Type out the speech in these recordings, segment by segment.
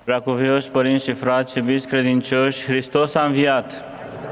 Preacuvioși părinți și frați, iubiți credincioși, Hristos a înviat.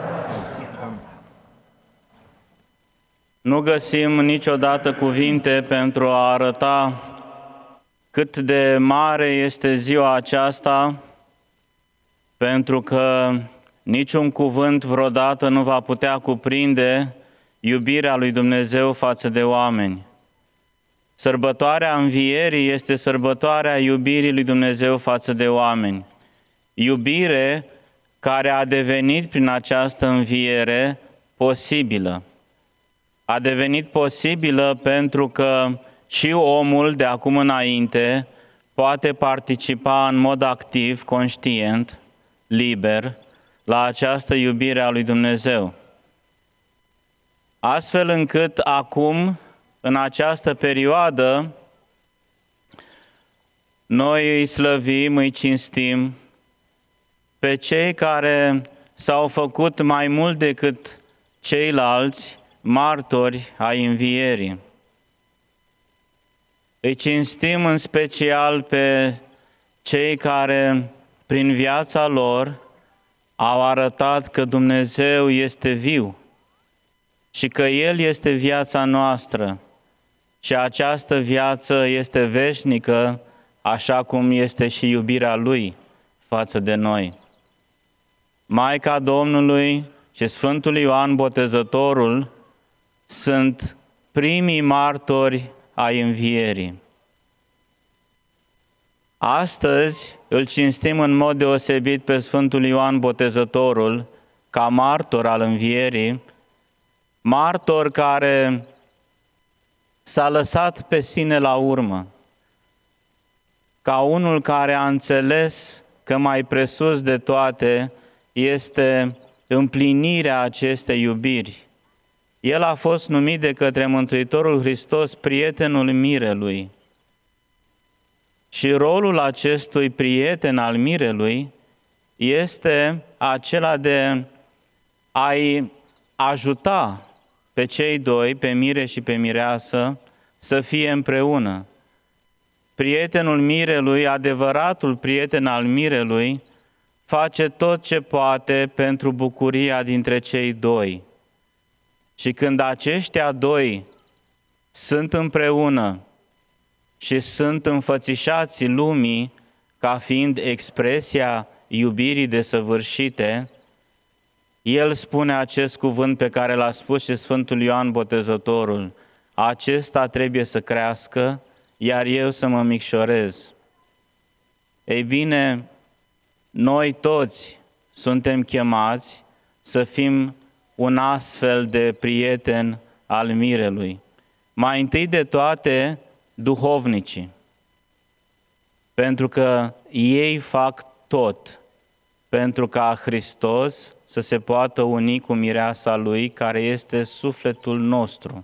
Nu găsim niciodată cuvinte pentru a arăta cât de mare este ziua aceasta, pentru că niciun cuvânt vreodată nu va putea cuprinde iubirea lui Dumnezeu față de oameni. Sărbătoarea Învierii este sărbătoarea iubirii lui Dumnezeu față de oameni. Iubire care a devenit prin această înviere posibilă. A devenit posibilă pentru că și omul de acum înainte poate participa în mod activ, conștient, liber, la această iubire a lui Dumnezeu. Astfel încât acum, în această perioadă, noi îi slăvim, îi cinstim pe cei care s-au făcut mai mult decât ceilalți martori ai învierii. Îi cinstim în special pe cei care, prin viața lor, au arătat că Dumnezeu este viu și că El este viața noastră și această viață este veșnică, așa cum este și iubirea Lui față de noi. Maica Domnului și Sfântul Ioan Botezătorul sunt primii martori ai învierii. Astăzi îl cinstim în mod deosebit pe Sfântul Ioan Botezătorul ca martor al învierii, martor care s-a lăsat pe sine la urmă, ca unul care a înțeles că mai presus de toate este împlinirea acestei iubiri. El a fost numit de către Mântuitorul Hristos prietenul mirelui. Și rolul acestui prieten al mirelui este acela de a-i ajuta pe cei doi, pe mire și pe mireasă, să fie împreună. Prietenul mirelui, adevăratul prieten al mirelui, face tot ce poate pentru bucuria dintre cei doi. Și când aceștia doi sunt împreună și sunt înfățișați lumii ca fiind expresia iubirii desăvârșite, el spune acest cuvânt pe care l-a spus și Sfântul Ioan Botezătorul: acesta trebuie să crească, iar eu să mă micșorez. Ei bine, noi toți suntem chemați să fim un astfel de prieten al mirelui. Mai întâi de toate, duhovnicii, pentru că ei fac tot pentru ca Hristos să se poată uni cu mireasa Lui, care este sufletul nostru.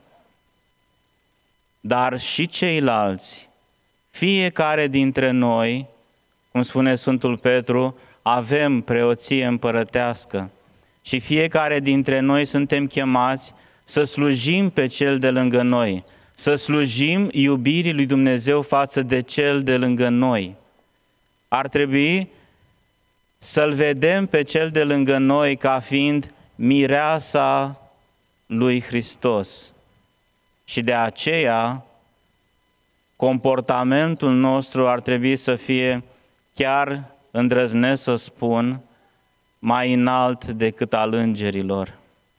Dar și ceilalți, fiecare dintre noi, cum spune Sfântul Petru, avem preoție împărătească și fiecare dintre noi suntem chemați să slujim pe cel de lângă noi, să slujim iubirii lui Dumnezeu față de cel de lângă noi. Ar trebui să-L vedem pe cel de lângă noi ca fiind mireasa lui Hristos. Și de aceea, comportamentul nostru ar trebui să fie, chiar îndrăznesc să spun, mai înalt decât al îngerilor.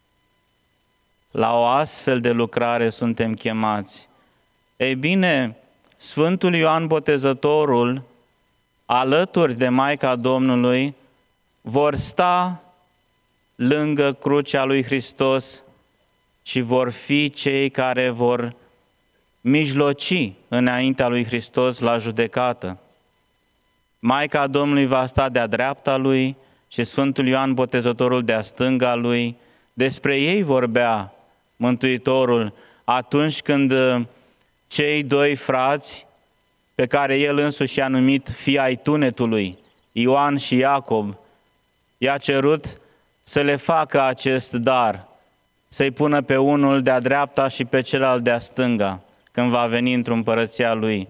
La o astfel de lucrare suntem chemați. Ei bine, Sfântul Ioan Botezătorul, alături de Maica Domnului, vor sta lângă crucea lui Hristos și vor fi cei care vor mijloci înaintea lui Hristos la judecată. Maica Domnului va sta de-a dreapta lui și Sfântul Ioan Botezătorul de-a stânga lui. Despre ei vorbea Mântuitorul atunci când cei doi frați, pe care el însuși i-a numit fii ai tunetului, Ioan și Iacob, i-a cerut să le facă acest dar, să-i pună pe unul de-a dreapta și pe celălalt de-a stânga, când va veni într-o împărăția lui.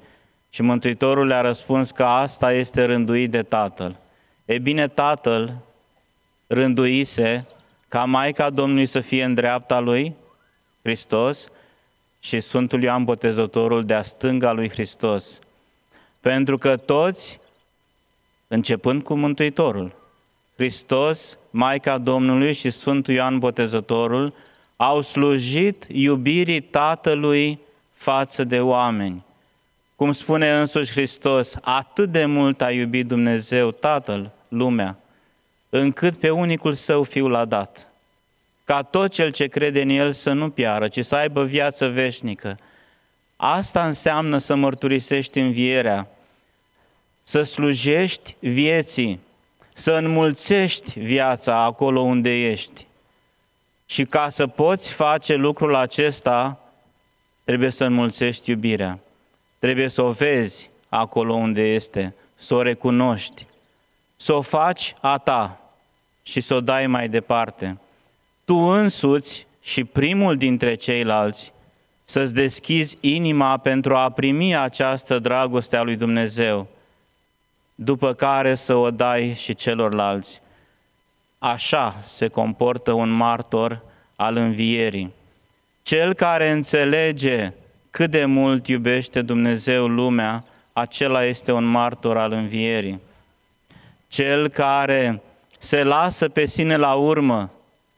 Și Mântuitorul le-a răspuns că asta este rânduit de Tatăl. Ei bine, Tatăl rânduise ca Maica Domnului să fie în dreapta lui Hristos și Sfântul Ioan Botezătorul de-a stânga lui Hristos. Pentru că toți, începând cu Mântuitorul, Hristos, Maica Domnului și Sfântul Ioan Botezătorul, au slujit iubirii Tatălui față de oameni. Cum spune însuși Hristos, atât de mult a iubit Dumnezeu Tatăl lumea, încât pe unicul Său Fiul l-a dat, ca tot cel ce crede în El să nu piară, ci să aibă viață veșnică. Asta înseamnă să mărturisești învierea, să slujești vieții, să înmulțești viața acolo unde ești. Și ca să poți face lucrul acesta, trebuie să înmulțești iubirea. Trebuie să o vezi acolo unde este, să o recunoști, să o faci a ta și să o dai mai departe. Tu însuți și primul dintre ceilalți să-ți deschizi inima pentru a primi această dragoste a lui Dumnezeu, după care să o dai și celorlalți. Așa se comportă un martor al învierii. Cel care înțelege cât de mult iubește Dumnezeu lumea, acela este un martor al învierii. Cel care se lasă pe sine la urmă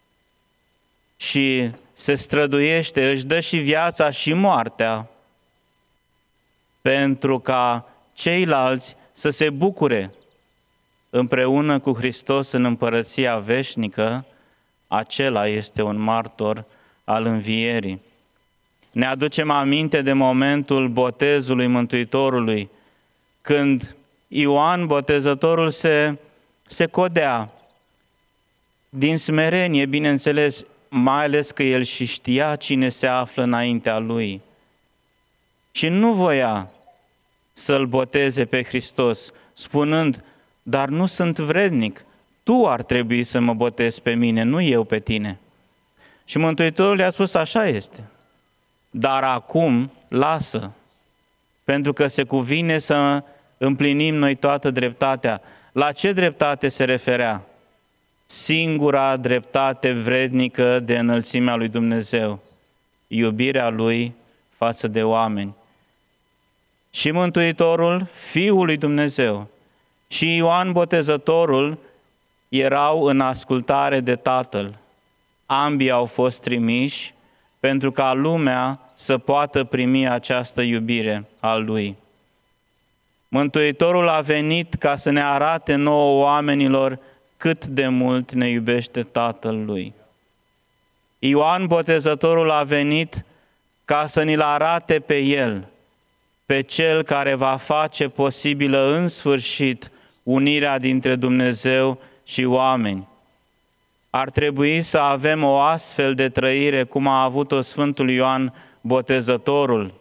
și se străduiește, își dă și viața și moartea pentru ca ceilalți să se bucure împreună cu Hristos în împărăția veșnică, acela este un martor al învierii. Ne aducem aminte de momentul botezului Mântuitorului, când Ioan Botezătorul se codea din smerenie, bineînțeles, mai ales că el și știa cine se află înaintea lui. Și nu voia să-L boteze pe Hristos, spunând, dar nu sunt vrednic, tu ar trebui să mă botezi pe mine, nu eu pe tine. Și Mântuitorul i-a spus, așa este, dar acum lasă, pentru că se cuvine să împlinim noi toată dreptatea. La ce dreptate se referea? Singura dreptate vrednică de înălțimea lui Dumnezeu, iubirea Lui față de oameni. Și Mântuitorul, Fiul lui Dumnezeu, și Ioan Botezătorul erau în ascultare de Tatăl. Ambii au fost trimiși pentru ca lumea să poată primi această iubire a Lui. Mântuitorul a venit ca să ne arate nouă oamenilor cât de mult ne iubește Tatăl Lui. Ioan Botezătorul a venit ca să ni-l arate pe El, pe Cel care va face posibilă în sfârșit unirea dintre Dumnezeu și oameni. Ar trebui să avem o astfel de trăire cum a avut-o Sfântul Ioan Botezătorul,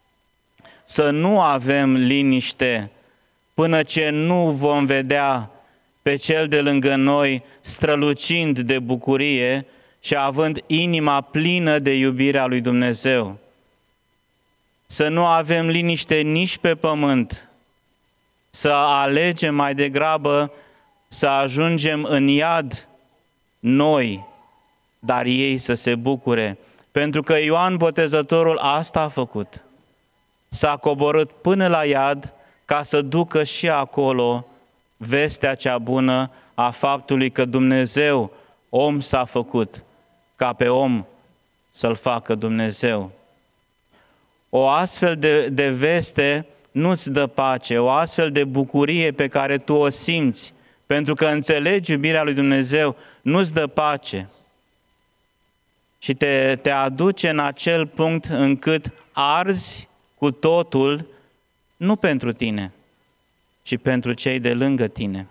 să nu avem liniște până ce nu vom vedea pe cel de lângă noi strălucind de bucurie și având inima plină de iubirea lui Dumnezeu. Să nu avem liniște nici pe pământ, să alegem mai degrabă să ajungem în iad noi, dar ei să se bucure. Pentru că Ioan Botezătorul asta a făcut. S-a coborât până la iad ca să ducă și acolo vestea cea bună a faptului că Dumnezeu, om s-a făcut, ca pe om să-l facă Dumnezeu. O astfel de veste nu-ți dă pace, o astfel de bucurie pe care tu o simți, pentru că înțelegi iubirea lui Dumnezeu, nu-ți dă pace. Și te aduce în acel punct încât arzi cu totul, nu pentru tine, ci pentru cei de lângă tine.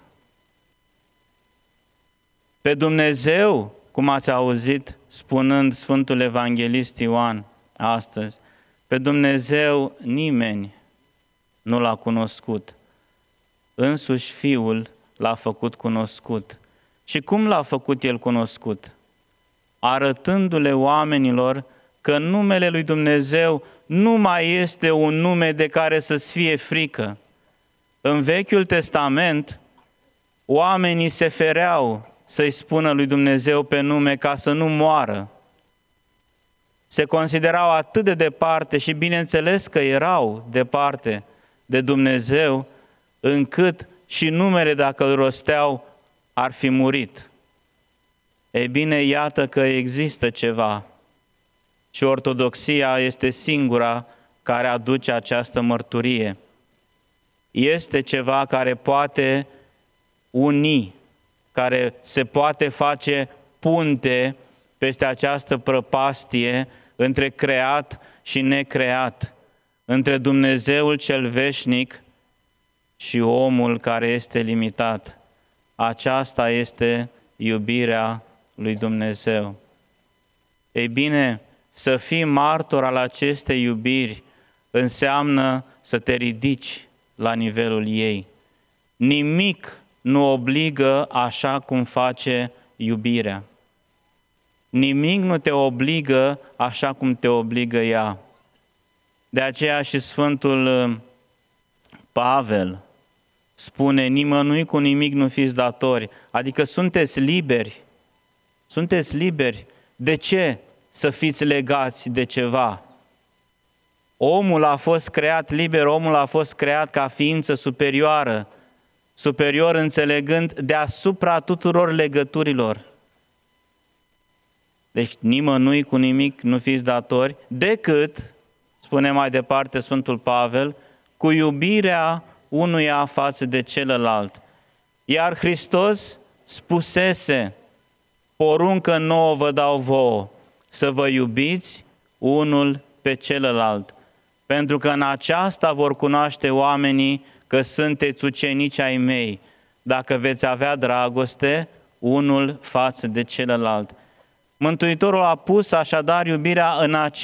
Pe Dumnezeu, cum ați auzit spunând Sfântul Evanghelist Ioan astăzi, pe Dumnezeu nimeni nu l-a cunoscut. Însuși Fiul l-a făcut cunoscut. Și cum l-a făcut El cunoscut? Arătându-le oamenilor că numele lui Dumnezeu nu mai este un nume de care să-ți fie frică. În Vechiul Testament, oamenii se fereau să-i spună lui Dumnezeu pe nume ca să nu moară. Se considerau atât de departe și bineînțeles că erau departe de Dumnezeu, încât și numele, dacă îl rosteau, ar fi murit. Ei bine, iată că există ceva și ortodoxia este singura care aduce această mărturie. Este ceva care poate uni, care se poate face punte peste această prăpastie între creat și necreat, între Dumnezeul cel veșnic și omul care este limitat. Aceasta este iubirea lui Dumnezeu. Ei bine, să fii martor al acestei iubiri înseamnă să te ridici la nivelul ei. Nimic nu obligă așa cum face iubirea. Nimic nu te obligă așa cum te obligă ea. De aceea și Sfântul Pavel spune, nimănui cu nimic nu fiți datori, adică sunteți liberi. Sunteți liberi. De ce să fiți legați de ceva? Omul a fost creat liber, omul a fost creat ca ființă superioară, superior înțelegând deasupra tuturor legăturilor. Deci nimănui cu nimic nu fiți datori, decât, spune mai departe Sfântul Pavel, cu iubirea unuia față de celălalt. Iar Hristos spusese, poruncă nouă vă dau vouă, să vă iubiți unul pe celălalt, pentru că în aceasta vor cunoaște oamenii că sunteți ucenici ai mei, dacă veți avea dragoste unul față de celălalt. Mântuitorul a pus așadar iubirea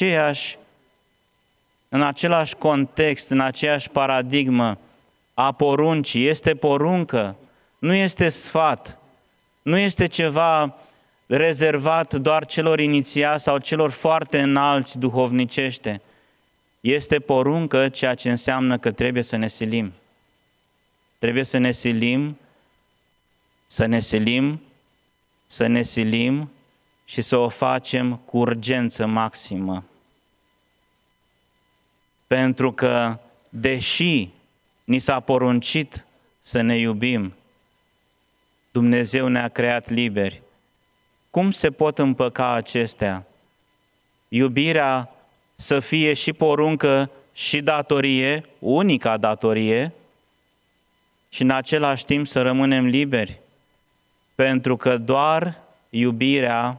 în același context, în aceeași paradigmă a poruncii. Este poruncă, nu este sfat, nu este ceva rezervat doar celor inițiați sau celor foarte înalți duhovnicește. Este poruncă, ceea ce înseamnă că trebuie să ne silim. Trebuie să ne silim, să ne silim, să ne silim și să o facem cu urgență maximă. Pentru că, deși ni s-a poruncit să ne iubim, Dumnezeu ne-a creat liberi. Cum se pot împăca acestea? Iubirea să fie și poruncă și datorie, unica datorie, și în același timp să rămânem liberi. Pentru că doar iubirea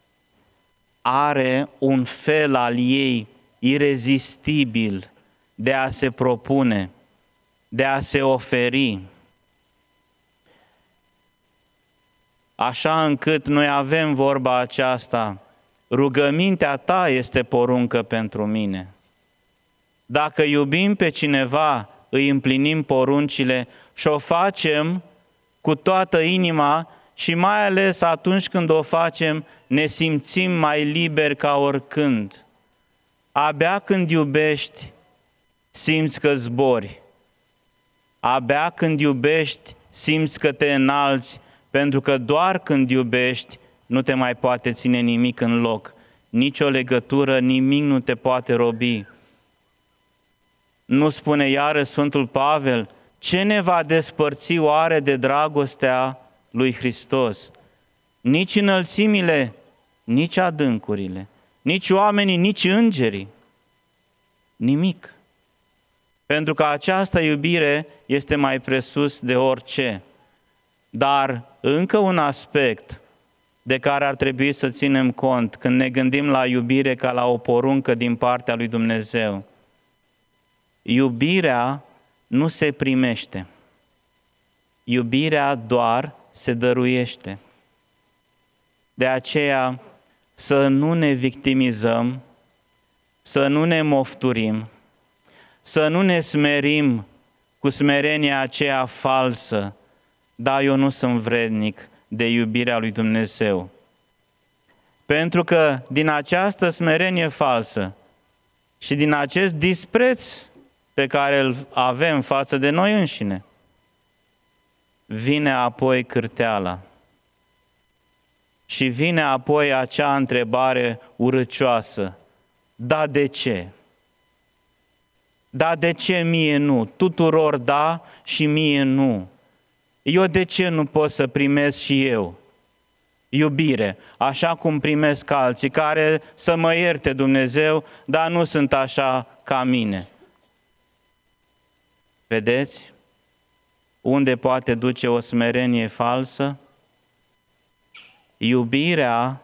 are un fel al ei irezistibil de a se propune, de a se oferi. Așa încât noi avem vorba aceasta, rugămintea ta este poruncă pentru mine. Dacă iubim pe cineva, îi împlinim poruncile și o facem cu toată inima și mai ales atunci când o facem, ne simțim mai liberi ca oricând. Abia când iubești, simți că zbori. Abia când iubești, simți că te înalți, pentru că doar când iubești, nu te mai poate ține nimic în loc. Nici o legătură, nimic nu te poate robi. Nu spune iară Sfântul Pavel, ce ne va despărți oare de dragostea lui Hristos? Nici înălțimile, nici adâncurile, nici oamenii, nici îngerii. Nimic. Pentru că această iubire este mai presus de orice. Dar încă un aspect de care ar trebui să ținem cont când ne gândim la iubire ca la o poruncă din partea lui Dumnezeu. Iubirea nu se primește. Iubirea doar se dăruiește. De aceea să nu ne victimizăm, să nu ne mofturim, să nu ne smerim cu smerenia aceea falsă, da, eu nu sunt vrednic de iubirea lui Dumnezeu. Pentru că din această smerenie falsă și din acest dispreț pe care îl avem față de noi înșine, vine apoi cârteala. Și vine apoi acea întrebare urâcioasă: da, de ce? Da, de ce mie nu? Tuturor da și mie nu. Eu de ce nu pot să primesc și eu iubire, așa cum primesc alții, care să mă ierte Dumnezeu, dar nu sunt așa ca mine? Vedeți unde poate duce o smerenie falsă? Iubirea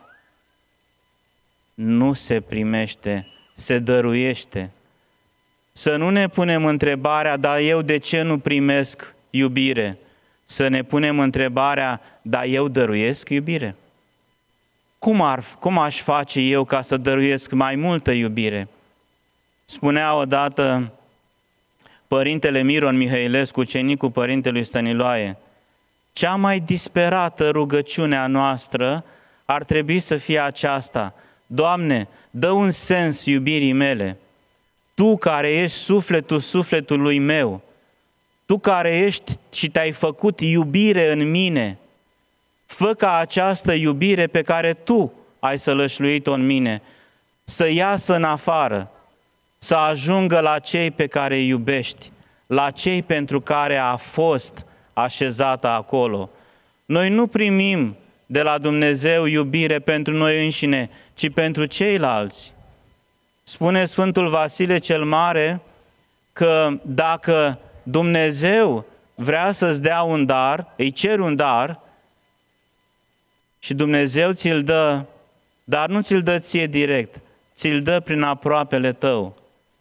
nu se primește, se dăruiește. Să nu ne punem întrebarea: dar eu de ce nu primesc iubire? Să ne punem întrebarea: dar eu dăruiesc iubire? Cum aș face eu ca să dăruiesc mai multă iubire? Spunea odată Părintele Miron Mihailescu, ucenicul Părintelui Stăniloae: cea mai disperată rugăciune a noastră ar trebui să fie aceasta: Doamne, dă un sens iubirii mele. Tu care ești sufletul sufletului meu, Tu care ești și te-ai făcut iubire în mine, fă ca această iubire pe care Tu ai sălășluit-o în mine să iasă în afară, să ajungă la cei pe care îi iubești, la cei pentru care a fost așezată acolo. Noi nu primim de la Dumnezeu iubire pentru noi înșine, ci pentru ceilalți. Spune Sfântul Vasile cel Mare că dacă Dumnezeu vrea să-ți dea un dar, îi ceri un dar și Dumnezeu ți-l dă, dar nu ți-l dă ție direct, ți-l dă prin aproapele tău,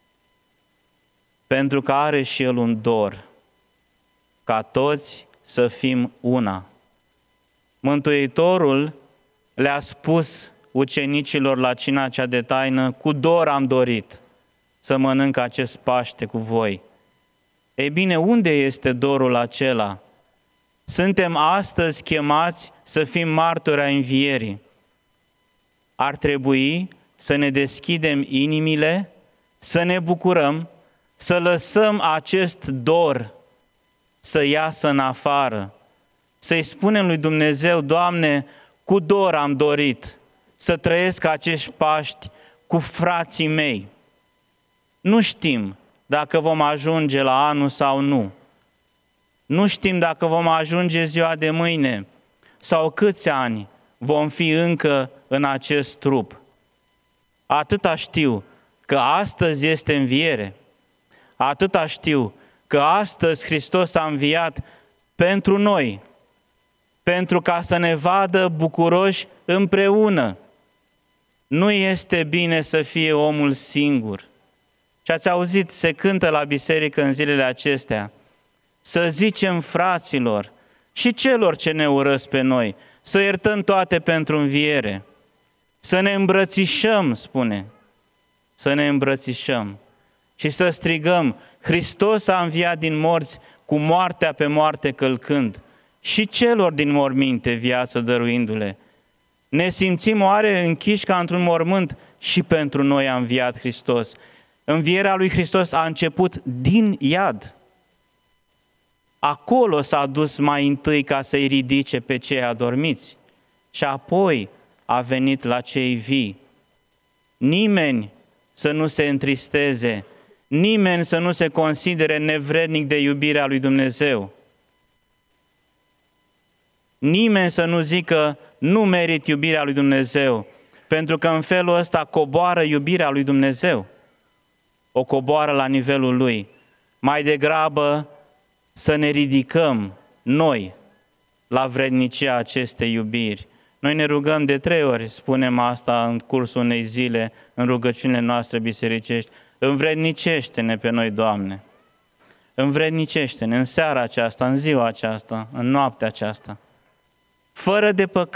pentru că are și El un dor, ca toți să fim una. Mântuitorul le-a spus ucenicilor la cina cea de taină: cu dor am dorit să mănânc acest Paște cu voi. Ei bine, unde este dorul acela? Suntem astăzi chemați să fim martori ai învierii. Ar trebui să ne deschidem inimile, să ne bucurăm, să lăsăm acest dor să iasă în afară, să-i spunem lui Dumnezeu: Doamne, cu dor am dorit să trăiesc acești Paști cu frații mei. Nu știm dacă vom ajunge la anul sau nu. Nu știm dacă vom ajunge ziua de mâine sau câți ani vom fi încă în acest trup. Atâta știu că astăzi este înviere. Atâta știu că astăzi Hristos a înviat pentru noi, pentru ca să ne vadă bucuroși împreună. Nu este bine să fie omul singur. Și ați auzit, se cântă la biserică în zilele acestea: să zicem fraților și celor ce ne urăsc pe noi, să iertăm toate pentru înviere. Să ne îmbrățișăm, spune, să ne îmbrățișăm și să strigăm: Hristos a înviat din morți, cu moartea pe moarte călcând, și celor din morminte viață dăruindu-le. Ne simțim oare închiși ca într-un mormânt? Și pentru noi a înviat Hristos. Învierea lui Hristos a început din iad. Acolo s-a dus mai întâi ca să-i ridice pe cei adormiți și apoi a venit la cei vii. Nimeni să nu se întristeze, nimeni să nu se considere nevrednic de iubirea lui Dumnezeu. Nimeni să nu zică: nu merit iubirea lui Dumnezeu, pentru că în felul ăsta coboară iubirea lui Dumnezeu. O coboară la nivelul Lui. Mai degrabă să ne ridicăm noi la vrednicia acestei iubiri. Noi ne rugăm de 3 ori, spunem asta în cursul unei zile, în rugăciunile noastre bisericești: învrednicește-ne pe noi, Doamne! Învrednicește-ne în seara aceasta, în ziua aceasta, în noaptea aceasta. Fără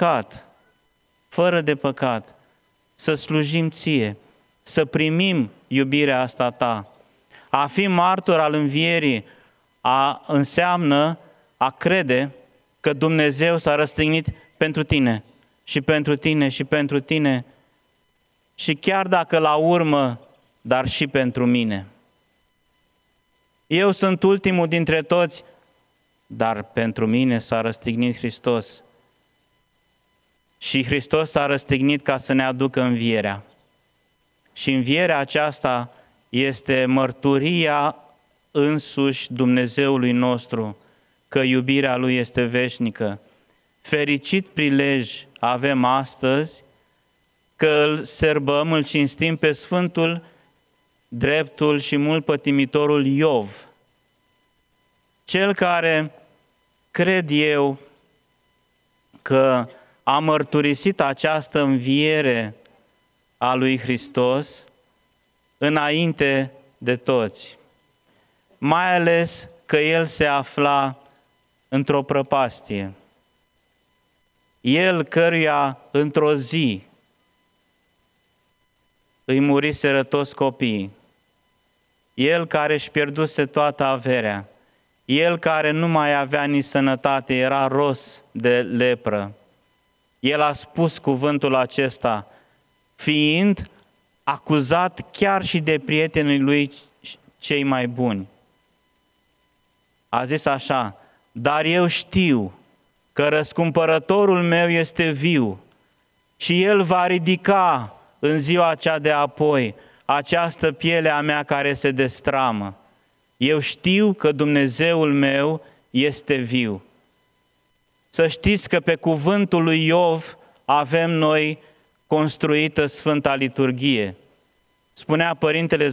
de păcat, să slujim Ție, să primim iubirea asta Ta. A fi martor al învierii înseamnă a crede că Dumnezeu s-a răstignit pentru tine și pentru tine și pentru tine. Și chiar dacă la urmă dar și pentru mine. Eu sunt ultimul dintre toți, dar pentru mine s-a răstignit Hristos. Și Hristos s-a răstignit ca să ne aducă învierea. Și învierea aceasta este mărturia însuși Dumnezeului nostru, că iubirea Lui este veșnică. Fericit prilej avem astăzi că îl sărbăm, îl cinstim pe Sfântul, dreptul și mult pătimitorul Iov, cel care, cred eu, că a mărturisit această înviere a lui Hristos înainte de toți, mai ales că el se afla într-o prăpastie. El căruia într-o zi îi muriseră toți copiii, el care își pierduse toată averea, el care nu mai avea nici sănătate, era ros de lepră. El a spus cuvântul acesta, fiind acuzat chiar și de prietenii lui cei mai buni. A zis așa, dar eu știu că răscumpărătorul meu este viu și el va ridica în ziua cea de apoi această piele a mea care se destramă. Eu știu că Dumnezeul meu este viu. Să știți că pe cuvântul lui Iov avem noi construită Sfânta Liturghie. Spunea Părintele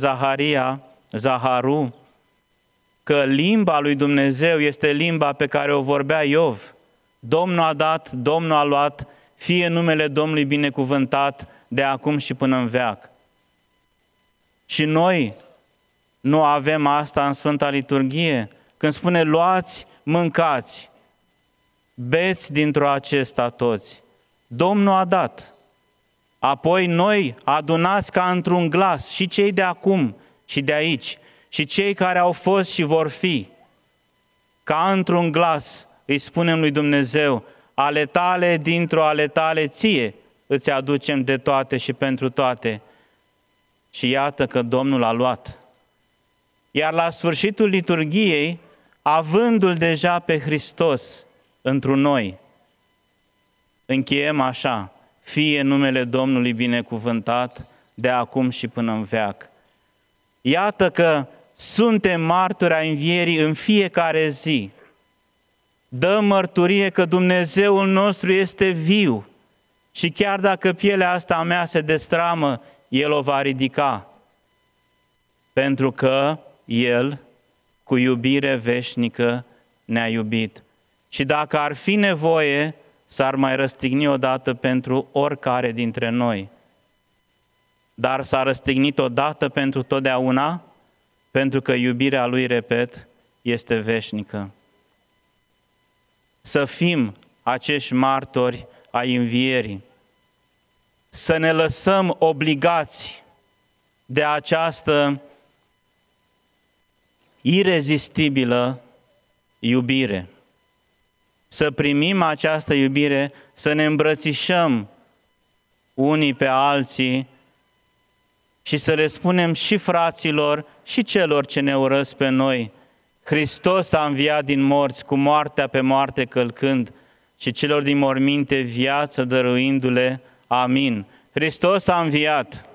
Zaharu, că limba lui Dumnezeu este limba pe care o vorbea Iov. Domnul a dat, Domnul a luat, fie numele Domnului binecuvântat de acum și până în veac. Și noi nu avem asta în Sfânta Liturghie? Când spune luați, mâncați, beți dintr-o acesta toți. Domnul a dat. Apoi noi adunați ca într-un glas și cei de acum și de aici și cei care au fost și vor fi. Ca într-un glas îi spunem lui Dumnezeu, ale tale dintr-o ale tale ție îți aducem de toate și pentru toate. Și iată că Domnul a luat. Iar la sfârșitul liturghiei, avându-L deja pe Hristos întru noi, încheiem așa, fie numele Domnului binecuvântat de acum și până în veac. Iată că suntem martori ai învierii în fiecare zi. Dăm mărturie că Dumnezeul nostru este viu și chiar dacă pielea asta a mea se destramă, El o va ridica. Pentru că El, cu iubire veșnică, ne-a iubit. Și dacă ar fi nevoie, s-ar mai răstigni odată pentru oricare dintre noi. Dar s-a răstignit odată pentru totdeauna, pentru că iubirea Lui, repet, este veșnică. Să fim acești martori ai învierii, să ne lăsăm obligați de această irezistibilă iubire. Să primim această iubire, să ne îmbrățișăm unii pe alții și să le spunem și fraților și celor ce ne urăsc pe noi, Hristos a înviat din morți, cu moartea pe moarte călcând, și celor din morminte viață dăruindu-le. Amin. Hristos a înviat!